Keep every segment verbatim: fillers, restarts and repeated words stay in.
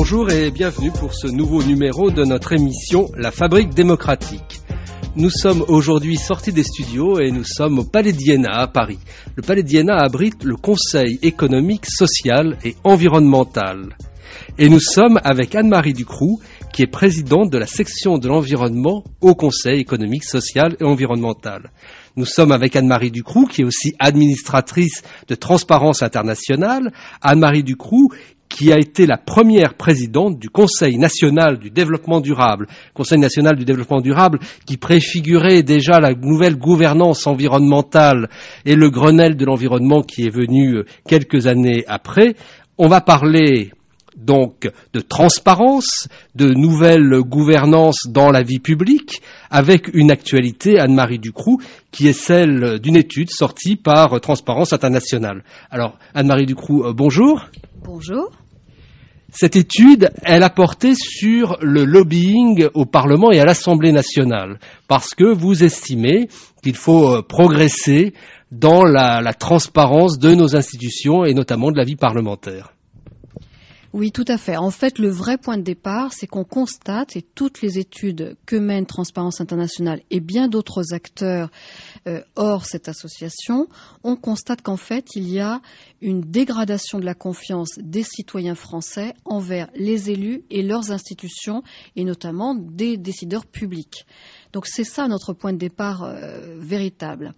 Bonjour et bienvenue pour ce nouveau numéro de notre émission La Fabrique démocratique. Nous sommes aujourd'hui sortis des studios et nous sommes au Palais d'Iéna à Paris. Le Palais d'Iéna abrite le Conseil économique, social et environnemental. Et nous sommes avec Anne-Marie Ducroux, qui est présidente de la section de l'environnement au Conseil économique, social et environnemental. Nous sommes avec Anne-Marie Ducroux, qui est aussi administratrice de Transparence Internationale. Anne-Marie Ducroux, qui a été la première présidente du Conseil national du développement durable. Conseil national du développement durable qui préfigurait déjà la nouvelle gouvernance environnementale et le Grenelle de l'environnement qui est venu quelques années après. On va parler donc de transparence, de nouvelle gouvernance dans la vie publique, avec une actualité, Anne-Marie Ducroux, qui est celle d'une étude sortie par Transparence Internationale. Alors, Anne-Marie Ducroux, bonjour. Bonjour. Cette étude, elle a porté sur le lobbying au Parlement et à l'Assemblée nationale, parce que vous estimez qu'il faut progresser dans la, la transparence de nos institutions et notamment de la vie parlementaire. Oui, tout à fait. En fait, le vrai point de départ, c'est qu'on constate, et toutes les études que mène Transparence Internationale et bien d'autres acteurs euh, hors cette association, on constate qu'en fait, il y a une dégradation de la confiance des citoyens français envers les élus et leurs institutions, et notamment des décideurs publics. Donc c'est ça notre point de départ euh, véritable.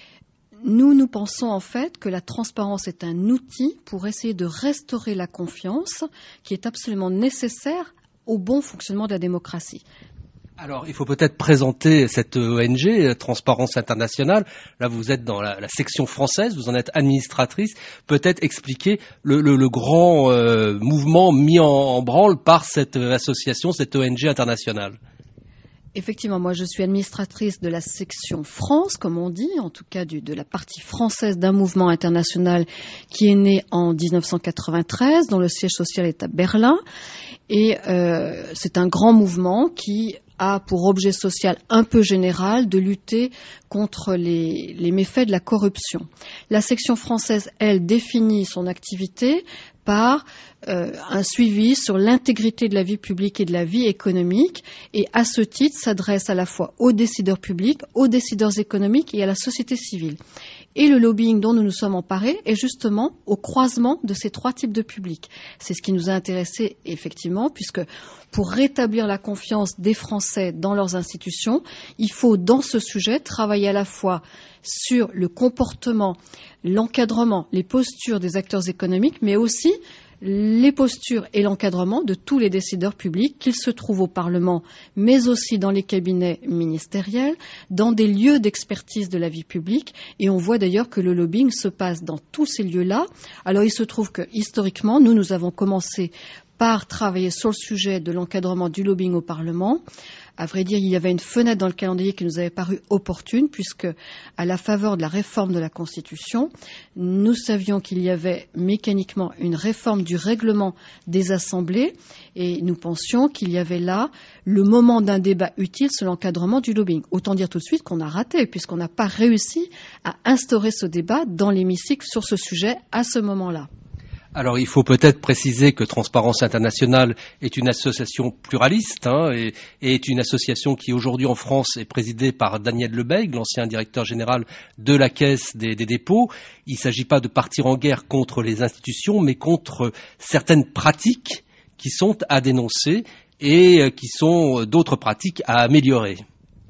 Nous, nous pensons en fait que la transparence est un outil pour essayer de restaurer la confiance qui est absolument nécessaire au bon fonctionnement de la démocratie. Alors, il faut peut-être présenter cette O N G, Transparence Internationale. Là, vous êtes dans la, la section française, vous en êtes administratrice. Peut-être expliquer le, le, le grand euh, mouvement mis en, en branle par cette association, cette O N G internationale. Effectivement, moi je suis administratrice de la section France, comme on dit, en tout cas du, de la partie française d'un mouvement international qui est né en dix-neuf cent quatre-vingt-treize, dont le siège social est à Berlin. Et euh, c'est un grand mouvement qui a pour objet social un peu général de lutter contre les, les méfaits de la corruption. La section française, elle, définit son activité par euh, un suivi sur l'intégrité de la vie publique et de la vie économique et à ce titre s'adresse à la fois aux décideurs publics, aux décideurs économiques et à la société civile. Et le lobbying dont nous nous sommes emparés est justement au croisement de ces trois types de publics. C'est ce qui nous a intéressés effectivement, puisque pour rétablir la confiance des Français dans leurs institutions, il faut dans ce sujet travailler à la fois sur le comportement, l'encadrement, les postures des acteurs économiques, mais aussi les postures et l'encadrement de tous les décideurs publics, qu'ils se trouvent au Parlement, mais aussi dans les cabinets ministériels, dans des lieux d'expertise de la vie publique. Et on voit d'ailleurs que le lobbying se passe dans tous ces lieux-là. Alors il se trouve que historiquement, nous, nous avons commencé par travailler sur le sujet de l'encadrement du lobbying au Parlement. À vrai dire, il y avait une fenêtre dans le calendrier qui nous avait paru opportune, puisque, à la faveur de la réforme de la Constitution, nous savions qu'il y avait mécaniquement une réforme du règlement des assemblées, et nous pensions qu'il y avait là le moment d'un débat utile sur l'encadrement du lobbying. Autant dire tout de suite qu'on a raté, puisqu'on n'a pas réussi à instaurer ce débat dans l'hémicycle sur ce sujet à ce moment-là. Alors, il faut peut-être préciser que Transparence Internationale est une association pluraliste hein, et, et est une association qui aujourd'hui en France est présidée par Daniel Lebègue, l'ancien directeur général de la Caisse des, des dépôts. Il ne s'agit pas de partir en guerre contre les institutions, mais contre certaines pratiques qui sont à dénoncer et qui sont d'autres pratiques à améliorer.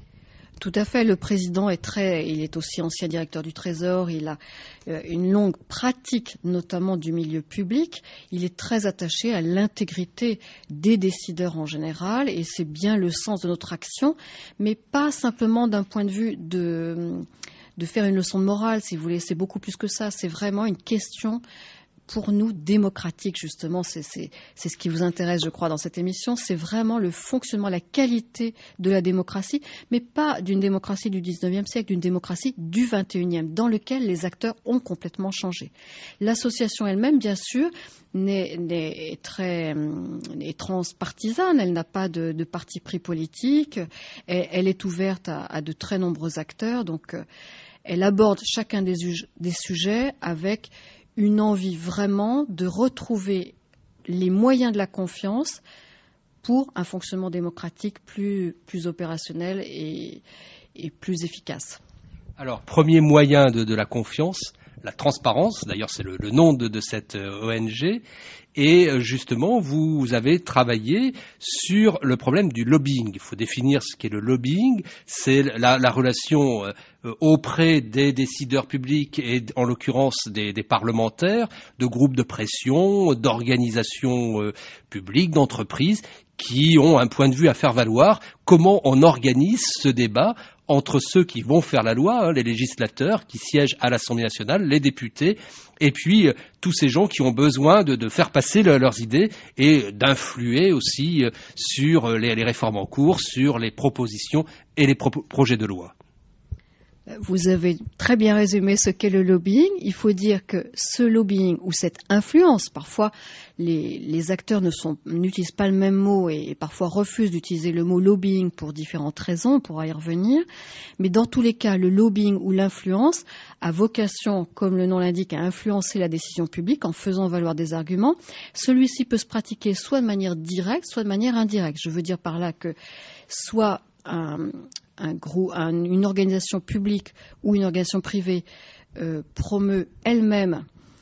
Tout à fait. Le président est très, il est aussi ancien directeur du Trésor. Il a euh, une longue pratique, notamment du milieu public. Il est très attaché à l'intégrité des décideurs en général, et c'est bien le sens de notre action, mais pas simplement d'un point de vue de de faire une leçon de morale, si vous voulez. C'est beaucoup plus que ça. C'est vraiment une question pour nous démocratique, justement. C'est, c'est, c'est ce qui vous intéresse, je crois, dans cette émission. C'est vraiment le fonctionnement, la qualité de la démocratie, mais pas d'une démocratie du dix-neuvième siècle, d'une démocratie du vingt et unième, dans lequel les acteurs ont complètement changé. L'association elle-même, bien sûr, n'est, n'est très est transpartisane. Elle n'a pas de, de parti pris politique. Elle, elle est ouverte à, à de très nombreux acteurs. Donc, euh, elle aborde chacun des, des sujets avec une envie vraiment de retrouver les moyens de la confiance pour un fonctionnement démocratique plus, plus opérationnel et, et plus efficace. Alors, premier moyen de, de la confiance, la transparence, d'ailleurs c'est le, le nom de, de cette O N G, et justement vous avez travaillé sur le problème du lobbying. Il faut définir ce qu'est le lobbying, c'est la, la relation euh, auprès des décideurs publics et en l'occurrence des, des parlementaires, de groupes de pression, d'organisations euh, publiques, d'entreprises qui ont un point de vue à faire valoir. Comment on organise ce débat entre ceux qui vont faire la loi, hein, les législateurs qui siègent à l'Assemblée nationale, les députés, et puis euh, tous ces gens qui ont besoin de, de faire passer le, leurs idées et d'influer aussi euh, sur les, les réformes en cours, sur les propositions et les pro- projets de loi. Vous avez très bien résumé ce qu'est le lobbying. Il faut dire que ce lobbying ou cette influence, parfois les, les acteurs ne sont, n'utilisent pas le même mot et, et parfois refusent d'utiliser le mot lobbying pour différentes raisons, on pourra y revenir. Mais dans tous les cas, le lobbying ou l'influence a vocation, comme le nom l'indique, à influencer la décision publique en faisant valoir des arguments. Celui-ci peut se pratiquer soit de manière directe, soit de manière indirecte. Je veux dire par là que soit un... Un gros, un, une organisation publique ou une organisation privée euh, promeut elle-même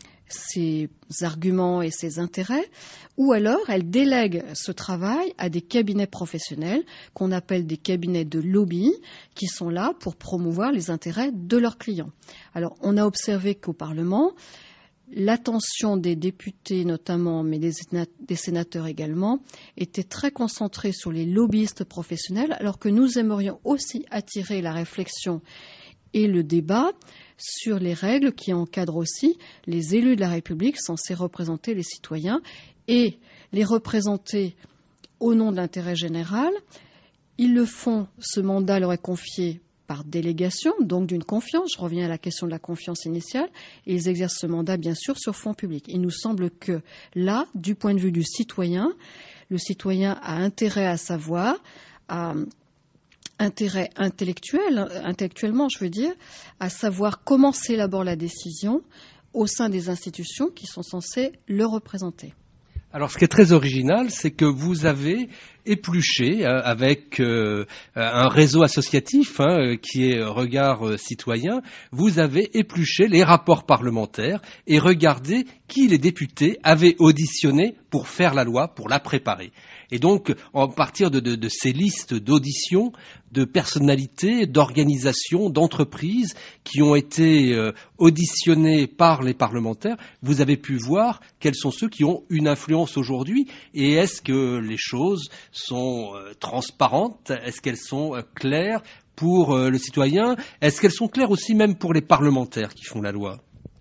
ses arguments et ses intérêts, ou alors elle délègue ce travail à des cabinets professionnels qu'on appelle des cabinets de lobby qui sont là pour promouvoir les intérêts de leurs clients. Alors on a observé qu'au Parlement, l'attention des députés notamment, mais des, des sénateurs également, était très concentrée sur les lobbyistes professionnels, alors que nous aimerions aussi attirer la réflexion et le débat sur les règles qui encadrent aussi les élus de la République censés représenter les citoyens et les représenter au nom de l'intérêt général. Ils le font, ce mandat leur est confié par délégation, donc d'une confiance. Je reviens à la question de la confiance initiale. Et ils exercent ce mandat, bien sûr, sur fonds publics. Il nous semble que là, du point de vue du citoyen, le citoyen a intérêt à savoir, a intérêt intellectuel, intellectuellement, je veux dire, à savoir comment s'élabore la décision au sein des institutions qui sont censées le représenter. Alors, ce qui est très original, c'est que vous avez épluché euh, avec euh, un réseau associatif hein, qui est Regard euh, Citoyen, vous avez épluché les rapports parlementaires et regardé qui les députés avaient auditionné pour faire la loi, pour la préparer. Et donc, à partir de, de, de ces listes d'auditions, de personnalités, d'organisations, d'entreprises qui ont été euh, auditionnées par les parlementaires, vous avez pu voir quels sont ceux qui ont une influence aujourd'hui et est-ce que les choses sont euh, transparentes, est-ce qu'elles sont euh, claires pour euh, le citoyen, est-ce qu'elles sont claires aussi même pour les parlementaires qui font la loi ?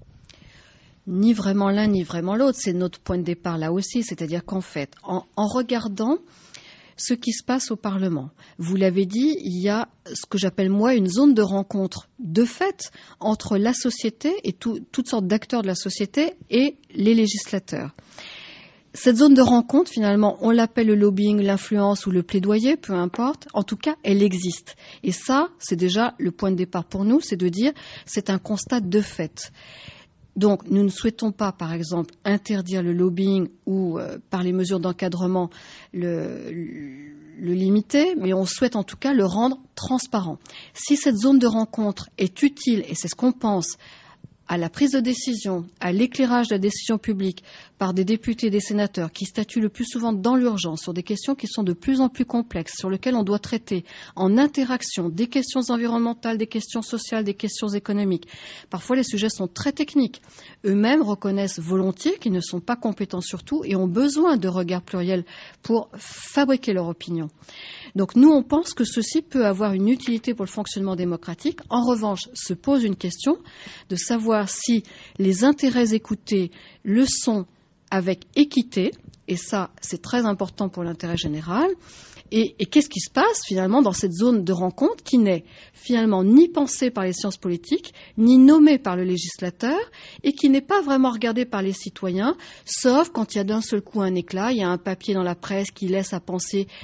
Ni vraiment l'un, ni vraiment l'autre. C'est notre point de départ là aussi. C'est-à-dire qu'en fait, en, en regardant ce qui se passe au Parlement, vous l'avez dit, il y a ce que j'appelle moi une zone de rencontre de fait entre la société et tout, toutes sortes d'acteurs de la société et les législateurs. Cette zone de rencontre, finalement, on l'appelle le lobbying, l'influence ou le plaidoyer, peu importe. En tout cas, elle existe. Et ça, c'est déjà le point de départ pour nous, c'est de dire c'est un constat de fait. Donc, nous ne souhaitons pas, par exemple, interdire le lobbying ou, euh, par les mesures d'encadrement, le, le limiter, mais on souhaite en tout cas le rendre transparent. Si cette zone de rencontre est utile, et c'est ce qu'on pense, à la prise de décision, à l'éclairage de la décision publique par des députés et des sénateurs qui statuent le plus souvent dans l'urgence sur des questions qui sont de plus en plus complexes, sur lesquelles on doit traiter en interaction des questions environnementales, des questions sociales, des questions économiques. Parfois, les sujets sont très techniques. Eux-mêmes reconnaissent volontiers qu'ils ne sont pas compétents sur tout et ont besoin de regards pluriels pour fabriquer leur opinion. Donc nous, on pense que ceci peut avoir une utilité pour le fonctionnement démocratique. En revanche, se pose une question de savoir si les intérêts écoutés le sont avec équité, et ça, c'est très important pour l'intérêt général. Et, et qu'est-ce qui se passe finalement dans cette zone de rencontre qui n'est finalement ni pensée par les sciences politiques, ni nommée par le législateur, et qui n'est pas vraiment regardée par les citoyens, sauf quand il y a d'un seul coup un éclat, il y a un papier dans la presse qui laisse à penser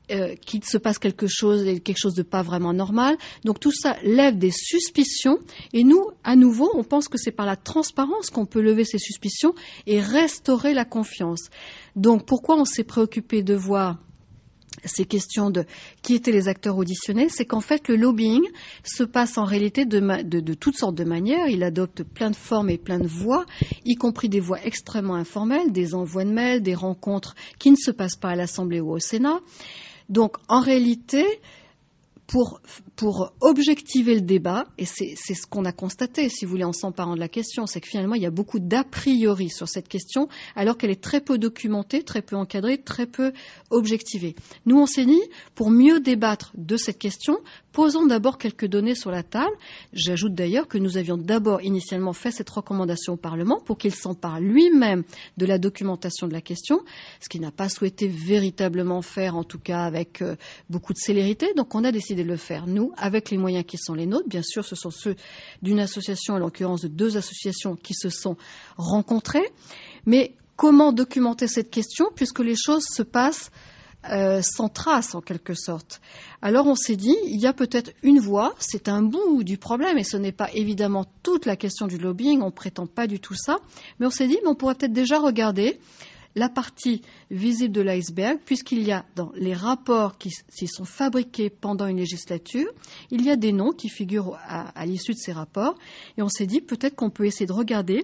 euh, qu'il se passe quelque chose, quelque chose de pas vraiment normal. Donc tout ça lève des suspicions et nous, à nouveau, on pense que c'est par la transparence qu'on peut lever ces suspicions et restaurer la confiance. Donc pourquoi on s'est préoccupé de voir ces questions de qui étaient les acteurs auditionnés, c'est qu'en fait le lobbying se passe en réalité de, ma, de, de toutes sortes de manières. Il adopte plein de formes et plein de voies, y compris des voies extrêmement informelles, des envois de mails, des rencontres qui ne se passent pas à l'Assemblée ou au Sénat. Donc en réalité, Pour, pour objectiver le débat, et c'est, c'est ce qu'on a constaté, si vous voulez, en s'emparant de la question, c'est que finalement, il y a beaucoup d'a priori sur cette question, alors qu'elle est très peu documentée, très peu encadrée, très peu objectivée. Nous, on s'est dit, pour mieux débattre de cette question, posons d'abord quelques données sur la table. J'ajoute d'ailleurs que nous avions d'abord initialement fait cette recommandation au Parlement pour qu'il s'empare lui-même de la documentation de la question, ce qu'il n'a pas souhaité véritablement faire, en tout cas avec euh, beaucoup de célérité. Donc on a décidé de le faire, nous, avec les moyens qui sont les nôtres. Bien sûr, ce sont ceux d'une association, en l'occurrence de deux associations qui se sont rencontrées. Mais comment documenter cette question, puisque les choses se passent euh, sans trace, en quelque sorte? Alors on s'est dit, il y a peut-être une voie, c'est un bout du problème, et ce n'est pas évidemment toute la question du lobbying, on ne prétend pas du tout ça, mais on s'est dit, mais on pourrait peut-être déjà regarder la partie visible de l'iceberg, puisqu'il y a dans les rapports qui, qui sont fabriqués pendant une législature, il y a des noms qui figurent à, à l'issue de ces rapports, et on s'est dit peut-être qu'on peut essayer de regarder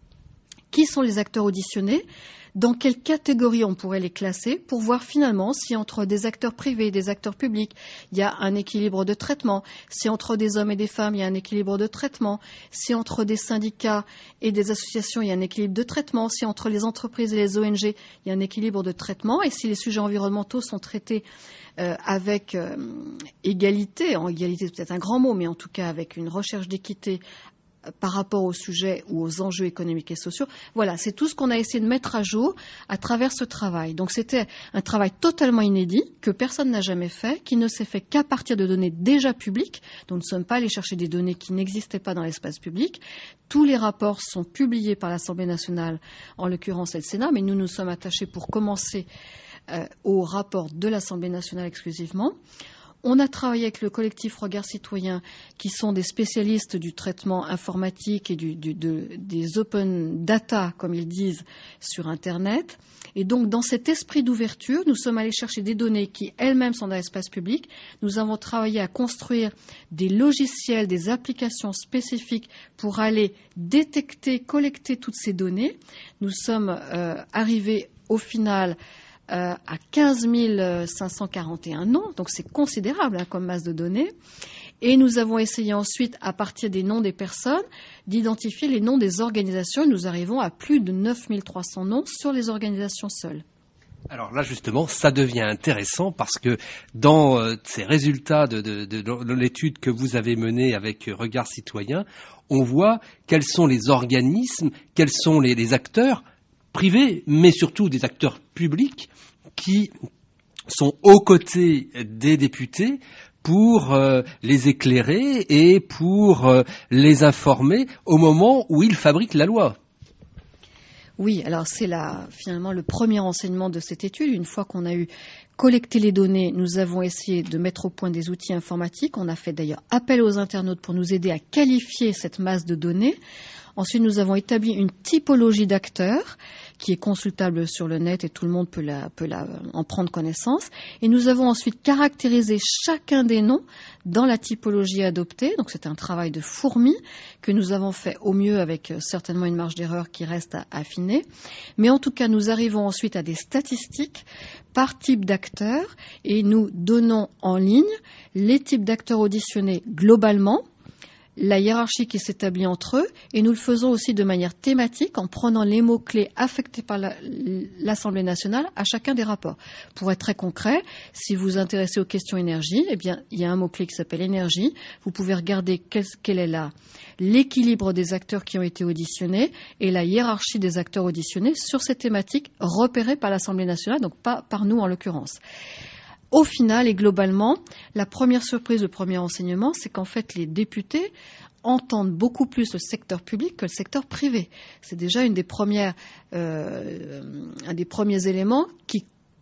qui sont les acteurs auditionnés, dans quelle catégorie on pourrait les classer, pour voir finalement si entre des acteurs privés et des acteurs publics, il y a un équilibre de traitement, si entre des hommes et des femmes, il y a un équilibre de traitement, si entre des syndicats et des associations, il y a un équilibre de traitement, si entre les entreprises et les O N G, il y a un équilibre de traitement, et si les sujets environnementaux sont traités euh, avec euh, égalité, en égalité c'est peut-être un grand mot, mais en tout cas avec une recherche d'équité par rapport au sujet ou aux enjeux économiques et sociaux. Voilà, c'est tout ce qu'on a essayé de mettre à jour à travers ce travail. Donc c'était un travail totalement inédit que personne n'a jamais fait, qui ne s'est fait qu'à partir de données déjà publiques. Donc nous ne sommes pas allés chercher des données qui n'existaient pas dans l'espace public. Tous les rapports sont publiés par l'Assemblée nationale, en l'occurrence et le Sénat, mais nous nous sommes attachés pour commencer euh, au rapport de l'Assemblée nationale exclusivement. On a travaillé avec le collectif Regard Citoyen, qui sont des spécialistes du traitement informatique et du, du, de, des open data, comme ils disent, sur Internet. Et donc, dans cet esprit d'ouverture, nous sommes allés chercher des données qui elles-mêmes sont dans l'espace public. Nous avons travaillé à construire des logiciels, des applications spécifiques pour aller détecter, collecter toutes ces données. Nous sommes euh, arrivés au final Euh, à quinze mille cinq cent quarante et un noms, donc c'est considérable hein, comme masse de données. Et nous avons essayé ensuite, à partir des noms des personnes, d'identifier les noms des organisations. Et nous arrivons à plus de neuf mille trois cents noms sur les organisations seules. Alors là, justement, ça devient intéressant parce que dans euh, ces résultats de, de, de, de l'étude que vous avez menée avec Regard Citoyen, on voit quels sont les organismes, quels sont les, les acteurs privés, mais surtout des acteurs publics qui sont aux côtés des députés pour euh, les éclairer et pour euh, les informer au moment où ils fabriquent la loi. Oui, alors c'est là, finalement le premier enseignement de cette étude. Une fois qu'on a eu collecté les données, nous avons essayé de mettre au point des outils informatiques. On a fait d'ailleurs appel aux internautes pour nous aider à qualifier cette masse de données. Ensuite, nous avons établi une typologie d'acteurs qui est consultable sur le net et tout le monde peut, la, peut la, en prendre connaissance. Et nous avons ensuite caractérisé chacun des noms dans la typologie adoptée. Donc c'est un travail de fourmi que nous avons fait au mieux avec certainement une marge d'erreur qui reste à affiner. Mais en tout cas, nous arrivons ensuite à des statistiques par type d'acteurs et nous donnons en ligne les types d'acteurs auditionnés globalement, la hiérarchie qui s'établit entre eux, et nous le faisons aussi de manière thématique en prenant les mots-clés affectés par la, l'Assemblée nationale à chacun des rapports. Pour être très concret, si vous vous intéressez aux questions énergie, eh bien, il y a un mot-clé qui s'appelle énergie. Vous pouvez regarder quel, quel est là l'équilibre des acteurs qui ont été auditionnés et la hiérarchie des acteurs auditionnés sur ces thématiques repérées par l'Assemblée nationale, donc pas par nous en l'occurrence. Au final et globalement, la première surprise, le premier enseignement, c'est qu'en fait les députés entendent beaucoup plus le secteur public que le secteur privé. C'est déjà une des premières, euh, un des premiers éléments qui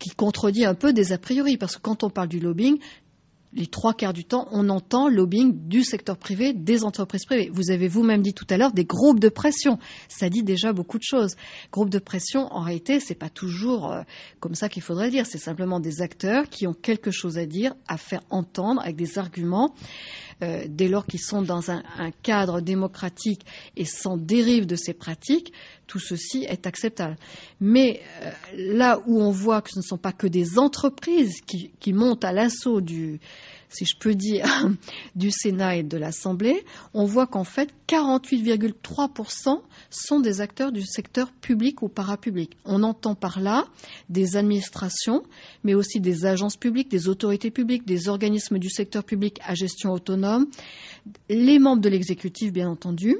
qui contredit un peu des a priori, parce que quand on parle du lobbying, les trois quarts du temps, on entend lobbying du secteur privé, des entreprises privées. Vous avez vous-même dit tout à l'heure des groupes de pression. Ça dit déjà beaucoup de choses. Groupes de pression, en réalité, c'est pas toujours euh, comme ça qu'il faudrait le dire. C'est simplement des acteurs qui ont quelque chose à dire, à faire entendre avec des arguments. Euh, dès lors qu'ils sont dans un, un cadre démocratique et sans dérive de ces pratiques, tout ceci est acceptable. Mais euh, là où on voit que ce ne sont pas que des entreprises qui, qui montent à l'assaut du, si je peux dire, du Sénat et de l'Assemblée, on voit qu'en fait, quarante-huit virgule trois pour cent sont des acteurs du secteur public ou parapublic. On entend par là des administrations, mais aussi des agences publiques, des autorités publiques, des organismes du secteur public à gestion autonome, les membres de l'exécutif, bien entendu,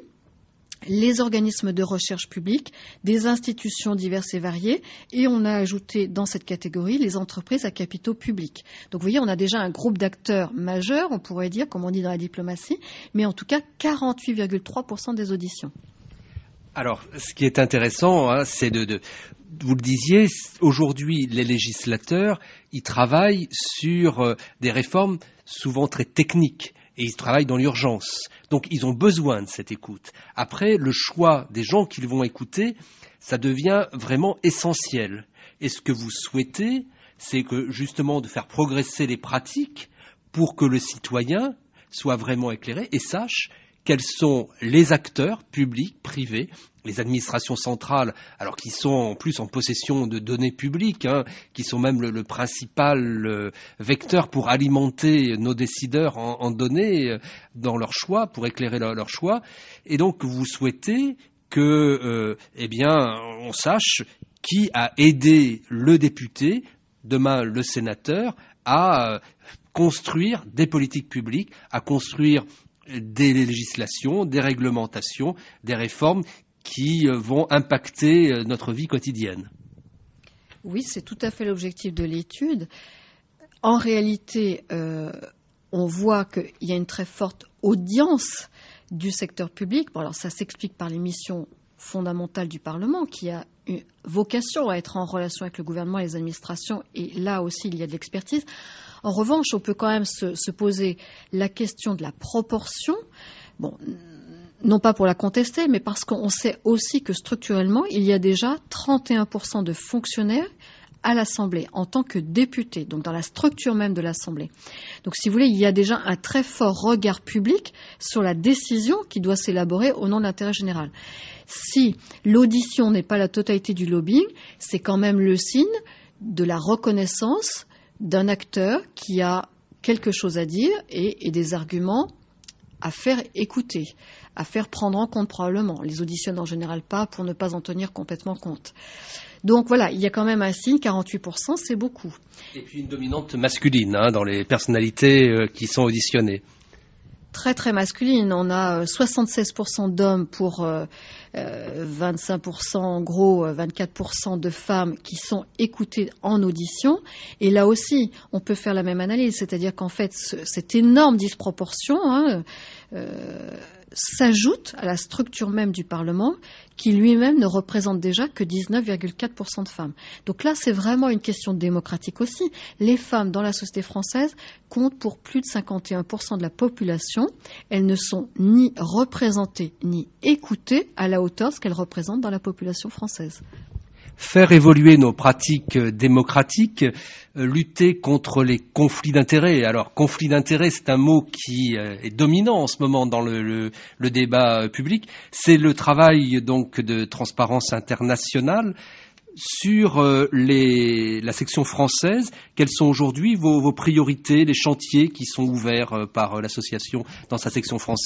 les organismes de recherche publique, des institutions diverses et variées, et on a ajouté dans cette catégorie les entreprises à capitaux publics. Donc vous voyez, on a déjà un groupe d'acteurs majeurs, on pourrait dire, comme on dit dans la diplomatie, mais en tout cas quarante-huit virgule trois pour cent des auditions. Alors, ce qui est intéressant, hein, c'est de, de, vous le disiez, aujourd'hui, les législateurs, ils travaillent sur euh, des réformes souvent très techniques. Et ils travaillent dans l'urgence. Donc, ils ont besoin de cette écoute. Après, le choix des gens qu'ils vont écouter, ça devient vraiment essentiel. Et ce que vous souhaitez, c'est que, justement, de faire progresser les pratiques pour que le citoyen soit vraiment éclairé et sache quels sont les acteurs publics, privés, les administrations centrales, alors qui sont en plus en possession de données publiques, hein, qui sont même le, le principal euh, vecteur pour alimenter nos décideurs en, en données euh, dans leurs choix, pour éclairer leurs leur choix. Et donc vous souhaitez que, euh, eh bien, on sache qui a aidé le député, demain le sénateur, à euh, construire des politiques publiques, à construire des législations, des réglementations, des réformes qui vont impacter notre vie quotidienne. Oui, c'est tout à fait l'objectif de l'étude. En réalité, euh, on voit qu'il y a une très forte audience du secteur public. Bon, alors ça s'explique par les missions fondamentales du Parlement, qui a une vocation à être en relation avec le gouvernement et les administrations, et là aussi il y a de l'expertise. En revanche, on peut quand même se, se poser la question de la proportion, bon, non pas pour la contester, mais parce qu'on sait aussi que structurellement, il y a déjà trente et un pour cent de fonctionnaires à l'Assemblée en tant que députés, donc dans la structure même de l'Assemblée. Donc si vous voulez, il y a déjà un très fort regard public sur la décision qui doit s'élaborer au nom de l'intérêt général. Si l'audition n'est pas la totalité du lobbying, c'est quand même le signe de la reconnaissance d'un acteur qui a quelque chose à dire et, et des arguments à faire écouter, à faire prendre en compte probablement. Les auditionnent en général pas pour ne pas en tenir complètement compte. Donc voilà, il y a quand même un signe, quarante-huit pour cent, c'est beaucoup. Et puis une dominante masculine hein, dans les personnalités euh, qui sont auditionnées. Très très masculine, on a soixante-seize pour cent d'hommes pour euh, euh, vingt-cinq pour cent, en gros vingt-quatre pour cent de femmes qui sont écoutées en audition. Et là aussi, on peut faire la même analyse, c'est-à-dire qu'en fait, ce, cette énorme disproportion hein, euh, s'ajoute à la structure même du Parlement, qui lui-même ne représente déjà que dix-neuf virgule quatre pour cent de femmes. Donc là, c'est vraiment une question démocratique aussi. Les femmes dans la société française comptent pour plus de cinquante et un pour cent de la population. Elles ne sont ni représentées ni écoutées à la hauteur de ce qu'elles représentent dans la population française. Faire évoluer nos pratiques démocratiques, euh, lutter contre les conflits d'intérêts. Alors, conflit d'intérêts, c'est un mot qui euh, est dominant en ce moment dans le, le, le débat public. C'est le travail donc de Transparence internationale sur euh, les, la section française. Quelles sont aujourd'hui vos, vos priorités, les chantiers qui sont ouverts euh, par euh, l'association dans sa section française ?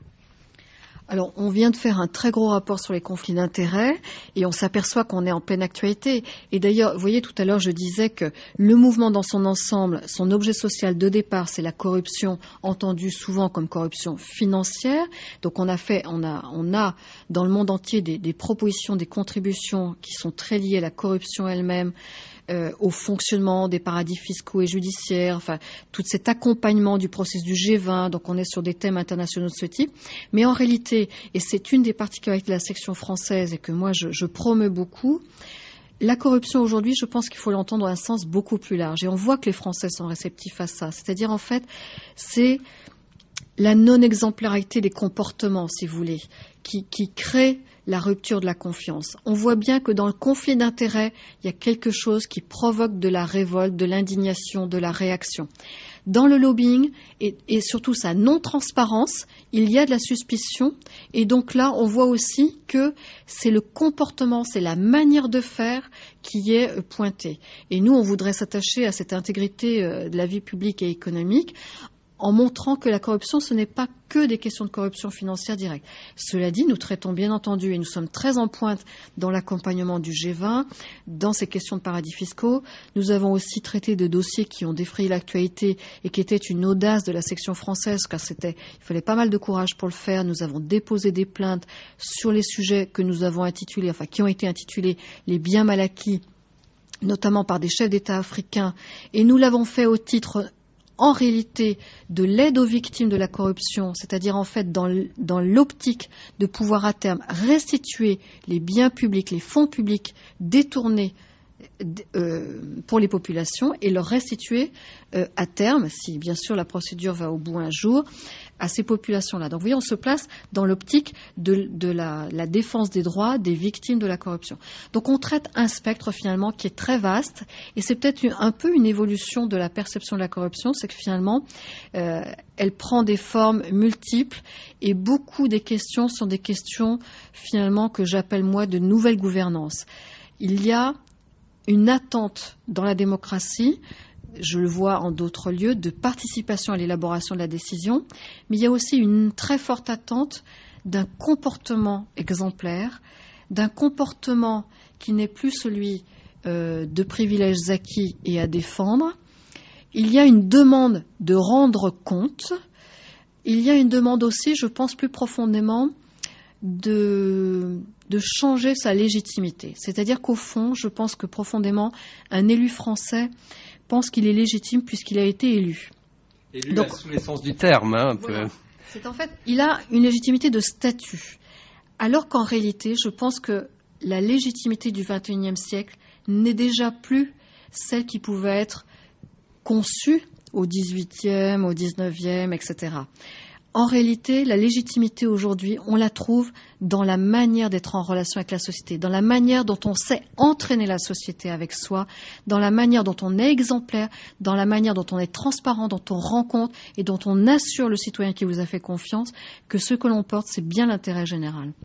Alors, on vient de faire un très gros rapport sur les conflits d'intérêts et on s'aperçoit qu'on est en pleine actualité. Et d'ailleurs, vous voyez, tout à l'heure, je disais que le mouvement dans son ensemble, son objet social de départ, c'est la corruption, entendue souvent comme corruption financière. Donc, on a fait, on a, on a dans le monde entier des, des propositions, des contributions qui sont très liées à la corruption elle-même, Euh, au fonctionnement des paradis fiscaux et judiciaires, enfin tout cet accompagnement du processus du G vingt, donc on est sur des thèmes internationaux de ce type. Mais en réalité, et c'est une des particularités de la section française et que moi je, je promeux beaucoup, La corruption aujourd'hui, je pense qu'il faut l'entendre dans un sens beaucoup plus large. Et on voit que les Français sont réceptifs à ça. C'est-à-dire, en fait, c'est la non-exemplarité des comportements, si vous voulez, qui, qui crée la rupture de la confiance. On voit bien que dans le conflit d'intérêts, il y a quelque chose qui provoque de la révolte, de l'indignation, de la réaction. Dans le lobbying, et, et surtout sa non-transparence, il y a de la suspicion. Et donc là, on voit aussi que c'est le comportement, c'est la manière de faire qui est pointée. Et nous, on voudrait s'attacher à cette intégrité de la vie publique et économique en montrant que la corruption, ce n'est pas que des questions de corruption financière directe. Cela dit, nous traitons bien entendu, et nous sommes très en pointe dans l'accompagnement du G vingt, dans ces questions de paradis fiscaux. Nous avons aussi traité de dossiers qui ont défrayé l'actualité et qui étaient une audace de la section française, car c'était, il fallait pas mal de courage pour le faire. Nous avons déposé des plaintes sur les sujets que nous avons intitulés, enfin, qui ont été intitulés les biens mal acquis, notamment par des chefs d'État africains, et nous l'avons fait au titre en réalité de l'aide aux victimes de la corruption, c'est-à-dire en fait dans l'optique de pouvoir à terme restituer les biens publics, les fonds publics détournés euh, pour les populations et leur restituer euh, à terme, si bien sûr la procédure va au bout un jour, à ces populations-là. Donc vous voyez, on se place dans l'optique de, de la, la défense des droits des victimes de la corruption. Donc on traite un spectre finalement qui est très vaste et c'est peut-être une, un peu une évolution de la perception de la corruption, c'est que finalement euh, elle prend des formes multiples et beaucoup des questions sont des questions finalement que j'appelle moi de nouvelle gouvernance. Il y a une attente dans la démocratie, je le vois en d'autres lieux, de participation à l'élaboration de la décision, mais il y a aussi une très forte attente d'un comportement exemplaire, d'un comportement qui n'est plus celui euh, de privilèges acquis et à défendre. Il y a une demande de rendre compte. Il y a une demande aussi, je pense plus profondément, de, de changer sa légitimité. C'est-à-dire qu'au fond, je pense que profondément, un élu français pense qu'il est légitime puisqu'il a été élu. Élu Donc, sous les sens du terme. Hein, un voilà. peu. C'est en fait, il a une légitimité de statut. Alors qu'en réalité, je pense que la légitimité du vingt et unième siècle n'est déjà plus celle qui pouvait être conçue au dix-huitième, au dix-neuvième, et cetera. En réalité, la légitimité aujourd'hui, on la trouve dans la manière d'être en relation avec la société, dans la manière dont on sait entraîner la société avec soi, dans la manière dont on est exemplaire, dans la manière dont on est transparent, dont on rencontre et dont on assure le citoyen qui vous a fait confiance que ce que l'on porte, c'est bien l'intérêt général.